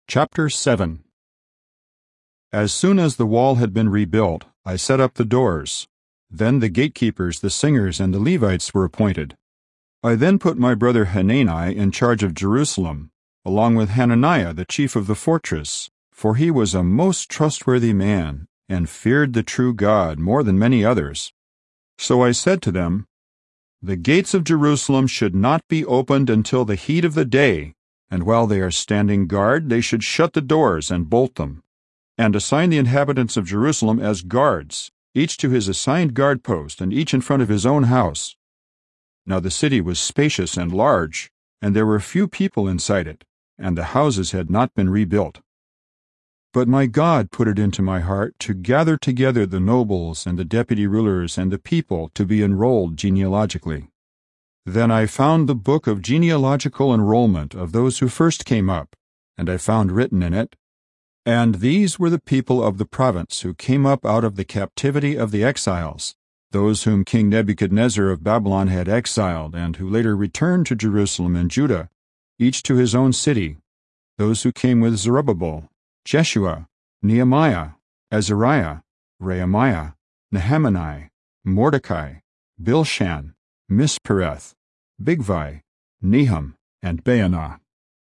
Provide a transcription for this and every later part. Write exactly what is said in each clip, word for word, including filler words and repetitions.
Chapter seven. As soon as the wall had been rebuilt, I set up the doors. Then the gatekeepers, the singers, and the Levites were appointed. I then put my brother Hanani in charge of Jerusalem, along with Hananiah, the chief of the fortress, for he was a most trustworthy man, and feared the true God more than many others. So I said to them, "The gates of Jerusalem should not be opened until the heat of the day, and while they are standing guard, they should shut the doors and bolt them, and assign the inhabitants of Jerusalem as guards, each to his assigned guard post, and each in front of his own house." Now the city was spacious and large, and there were few people inside it, and the houses had not been rebuilt. But my God put it into my heart to gather together the nobles and the deputy rulers and the people to be enrolled genealogically. Then I found the book of genealogical enrollment of those who first came up, and I found written in it, "And these were the people of the province who came up out of the captivity of the exiles, those whom King Nebuchadnezzar of Babylon had exiled, and who later returned to Jerusalem and Judah, each to his own city, those who came with Zerubbabel, Jeshua, Nehemiah, Azariah, Rehemiah, Nehemani, Mordecai, Bilshan, Mispereth, Bigvai, Nehum, and Baanah."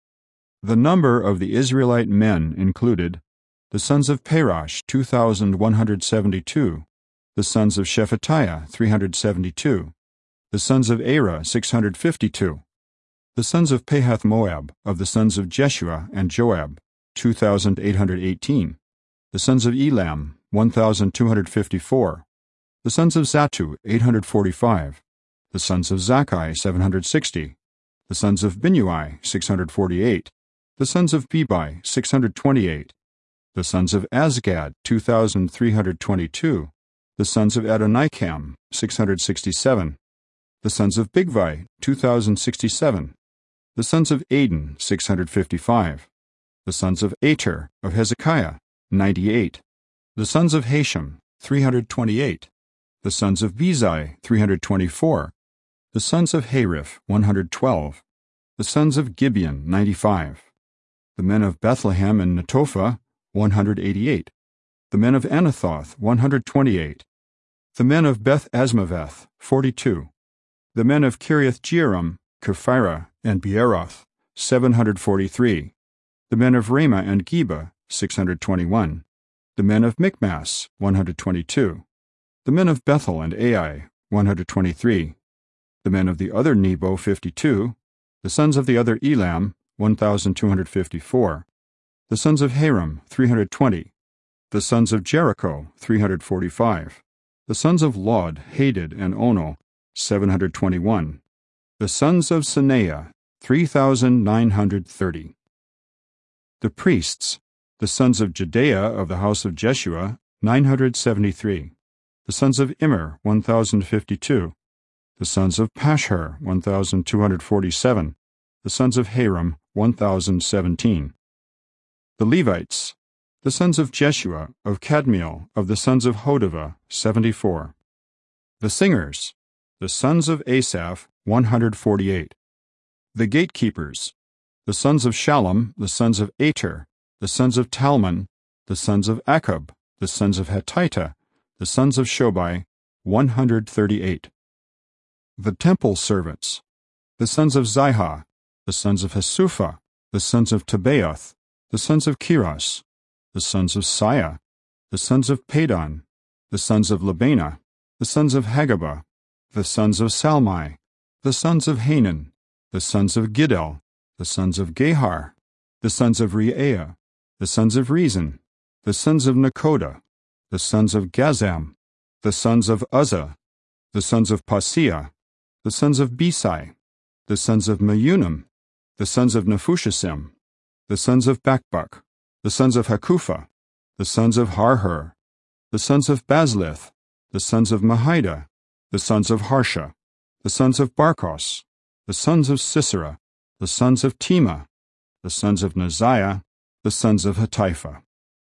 The number of the Israelite men included the sons of Parosh, two thousand one hundred seventy-two, the sons of Shephatiah, three hundred seventy-two, the sons of Arah, six hundred fifty-two, the sons of Pahath-Moab, of the sons of Jeshua and Joab, two thousand eight hundred eighteen, the sons of Elam, one thousand two hundred fifty-four, the sons of Zattu, eight hundred forty-five, the sons of Zakkai, seven hundred sixty, the sons of Binnui, six hundred forty-eight, the sons of Bebai, six hundred twenty-eight, the sons of Azgad, two thousand three hundred twenty-two, the sons of Adonikam, six hundred sixty-seven, the sons of Bigvai, two thousand sixty-seven, the sons of Adin, six hundred fifty-five, the sons of Ater, of Hezekiah, ninety-eight, the sons of Hashem, three hundred twenty-eight, the sons of Bezai, three hundred twenty-four, the sons of Hariph, one hundred twelve, the sons of Gibeon, ninety-five, the men of Bethlehem and Netophah, one hundred eighty-eight, the men of Anathoth, one hundred twenty-eight, the men of Beth Asmaveth, forty-two, the men of Kiriath-Jearim, Kephirah, and Beeroth, seven hundred forty-three, the men of Ramah and Geba, six hundred twenty-one, the men of Michmas, one hundred twenty-two, the men of Bethel and Ai, one hundred twenty-three, the men of the other Nebo, fifty-two, the sons of the other Elam, one thousand two hundred fifty-four, the sons of Haram, three hundred twenty, the sons of Jericho, three hundred forty-five, the sons of Lod, Hadid, and Ono, seven hundred twenty-one, the sons of Senaiah, three thousand nine hundred thirty. The priests, the sons of Jedaiah of the house of Jeshua, nine hundred seventy-three, the sons of Immer, one thousand fifty-two, the sons of Pashhur, one thousand two hundred forty-seven, the sons of Haram, one thousand seventeen. The Levites, the sons of Jeshua, of Kadmiel, of the sons of Hodavah, seventy-four. The singers, the sons of Asaph, one hundred forty-eight. The gatekeepers, the sons of Shallum, the sons of Ater, the sons of Talmon, the sons of Akub, the sons of Hatita, the sons of Shobai, one hundred thirty-eight. The temple servants, the sons of Zihah, the sons of Hasupha, the sons of Tabaoth, the sons of Kiros, the sons of Siah, the sons of Padon, the sons of Labana, the sons of Hagabah, the sons of Salmai, the sons of Hanan, the sons of Giddel, the sons of Gehar, the sons of Reaiah, the sons of Rezin, the sons of Nekoda, the sons of Gazam, the sons of Uzzah, the sons of Paseah, the sons of Besai, the sons of Meunim, the sons of Nephushasim, the sons of Bakbuk, the sons of Hakupha, the sons of Harhur, the sons of Bazlith, the sons of Mahida, the sons of Harsha, the sons of Barkos, the sons of Sisera, the sons of Tema, the sons of Neziah, the sons of Hatipha.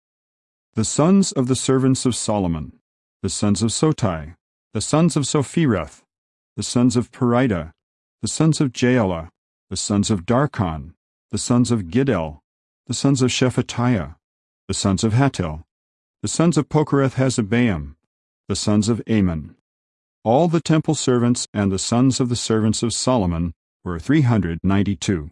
The sons of the servants of Solomon, the sons of Sotai, the sons of Sophireth, the sons of Perida, the sons of Jaela, the sons of Darkon, the sons of Giddel, the sons of Shephatiah, the sons of Hattil, the sons of Pochereth-Hazzebaim, the sons of Ammon. All the temple servants and the sons of the servants of Solomon were three hundred ninety-two.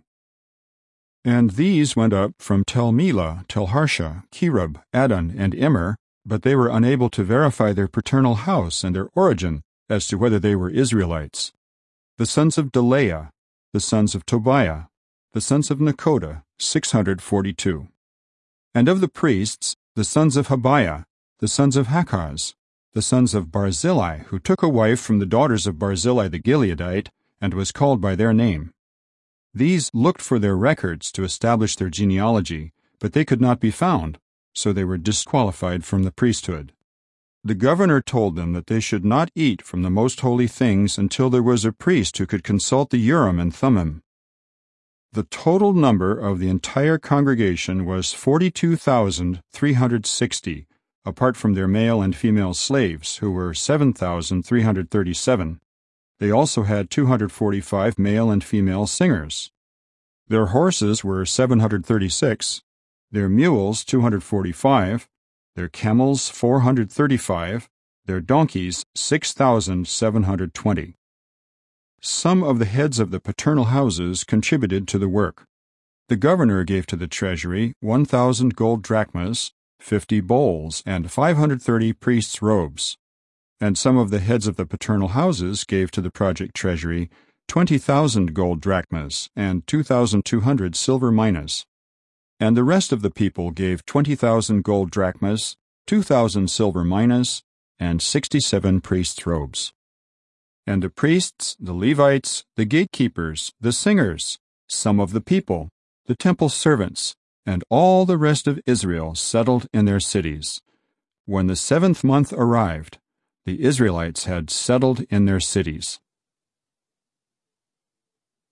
And these went up from Tel Melah, Tel Harsha, Kerub, Adon, and Immer, but they were unable to verify their paternal house and their origin as to whether they were Israelites. The sons of Delaiah, the sons of Tobiah, the sons of Nekoda, six hundred forty-two. And of the priests, the sons of Habiah, the sons of Hakaz, the sons of Barzillai, who took a wife from the daughters of Barzillai the Gileadite, and was called by their name. These looked for their records to establish their genealogy, but they could not be found, so they were disqualified from the priesthood. The governor told them that they should not eat from the most holy things until there was a priest who could consult the Urim and Thummim. The total number of the entire congregation was forty-two thousand three hundred sixty, apart from their male and female slaves, who were seven thousand three hundred thirty-seven. They also had two hundred forty-five male and female singers. Their horses were seven hundred thirty-six, their mules two hundred forty-five, their camels four hundred thirty-five, their donkeys six thousand seven hundred twenty. Some of the heads of the paternal houses contributed to the work. The governor gave to the treasury one thousand gold drachmas, fifty bowls, and five hundred thirty priests' robes. And some of the heads of the paternal houses gave to the project treasury twenty thousand gold drachmas and two thousand two hundred silver minas. And the rest of the people gave twenty thousand gold drachmas, two thousand silver minas, and sixty-seven priests' robes. And the priests, the Levites, the gatekeepers, the singers, some of the people, the temple servants, and all the rest of Israel settled in their cities. When the seventh month arrived, the Israelites had settled in their cities.